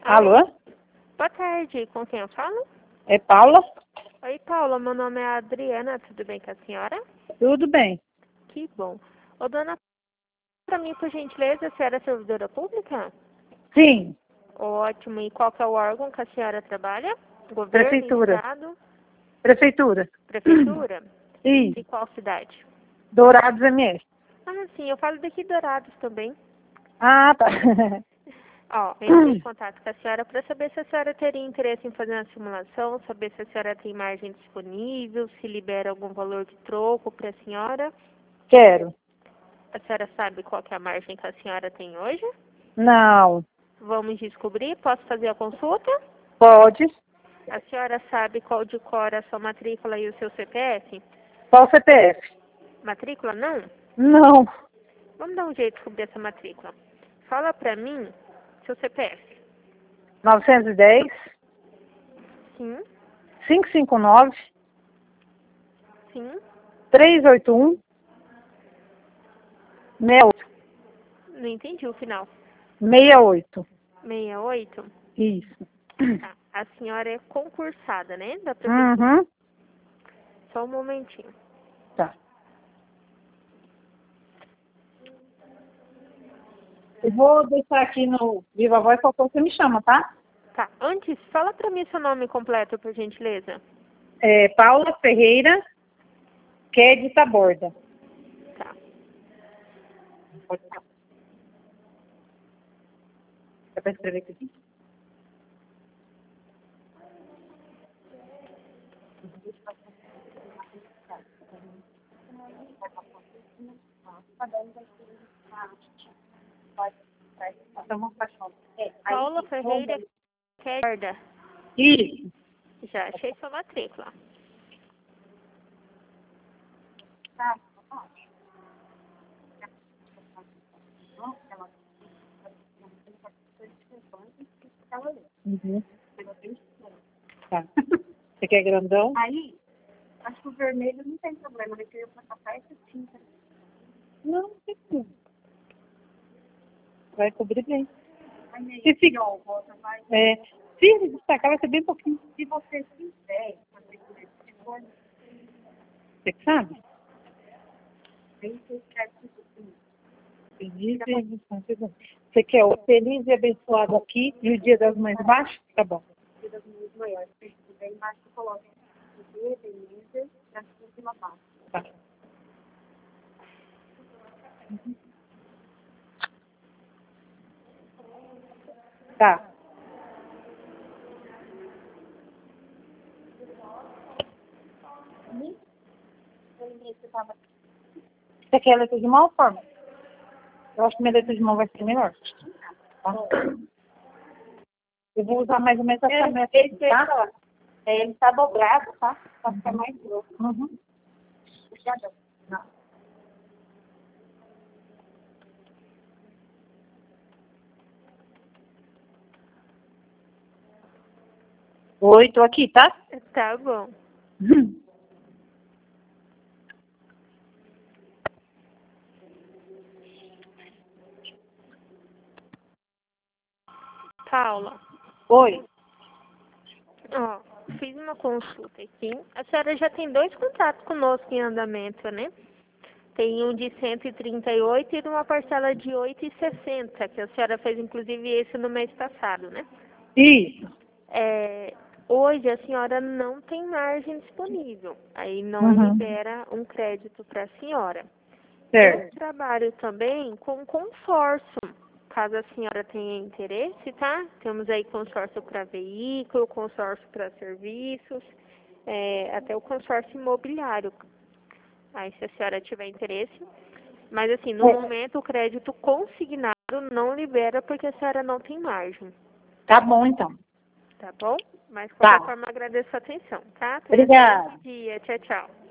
Alô? Boa tarde, com quem eu falo? É Paula? Oi, Paula, meu nome é Adriana, tudo bem com a senhora? Tudo bem. Que bom. Ô, dona, para mim, por gentileza, a senhora é servidora pública? Sim, Ótimo, e qual que é o órgão que a senhora trabalha? Governo, Prefeitura. Estado, Prefeitura. Prefeitura? Isso, E qual cidade? Dourados MS. Ah, sim, eu falo daqui de Dourados também. Ah, tá. Ó, entrei em contato com a senhora para saber se a senhora teria interesse em fazer uma simulação, saber se a senhora tem margem disponível, se libera algum valor de troco para a senhora. Quero. A senhora sabe qual que é a margem que a senhora tem hoje? Não. Vamos descobrir? Posso fazer a consulta? Pode. A senhora sabe qual de cor é a sua matrícula e o seu CPF? Qual o CPF? Matrícula não? Não. Vamos dar um jeito de descobrir essa matrícula. Fala pra mim seu CPF. 910 Sim, 559 sim. 381 68. Não entendi o final. 68. 68? Isso. Tá. A senhora é concursada, né? Da prefeitura. Uhum. Só um momentinho. Tá. Eu vou deixar aqui no Viva Voz, qualquer coisa você me chama, tá? Tá. Antes, fala pra mim seu nome completo, por gentileza. É Paula Ferreira, que é de Taborda. Tá. Pode falar. Dá pra escrever aqui? Então vamos pra chão. Paula Ferreira Querda. Isso. Já achei sua matrícula. Uhum. Tá. Você quer grandão? Aí, acho que o vermelho não tem problema, ele queria passar essa tinta. Não, não tem como. Vai cobrir bem. Aí meio Se fica, ó, volta, vai. se destacar, vai ser bem pouquinho. Se você quiser fazer por esse tipo, Você que sabe? aí você escreve tudo assim. Você quer o feliz e abençoado aqui e o dia das mães baixo? Tá bom. Dia das mães maiores. Se tiver embaixo, você coloca o beleza, e a última parte. Tá. Tá. Você quer a letra de mão ou forma? Eu acho que minha letra de mão vai ser melhor. Tá? Eu vou usar mais ou menos essa meta aqui, tá? Ele tá dobrado, tá? Pra ficar mais grosso. Uhum. Não. Oi, tô aqui, tá? Tá bom. Paula, Oi. ó, fiz uma consulta aqui. A senhora já tem 2 contratos conosco em andamento, né? Tem um de 138 e uma parcela de 8,60, que a senhora fez inclusive esse no mês passado, né? Isso. Hoje a senhora não tem margem disponível, aí não Uhum. libera um crédito para a senhora. Eu Certo. trabalho também com consórcio, caso a senhora tenha interesse, tá? Temos aí consórcio para veículo, consórcio para serviços, até o consórcio imobiliário. Aí se a senhora tiver interesse. Mas assim, no momento o crédito consignado não libera porque a senhora não tem margem, Tá bom, então. tá bom? Mas de qualquer Tá. forma agradeço a atenção, tá? Tenha um Obrigada. excelente dia. Tchau, tchau.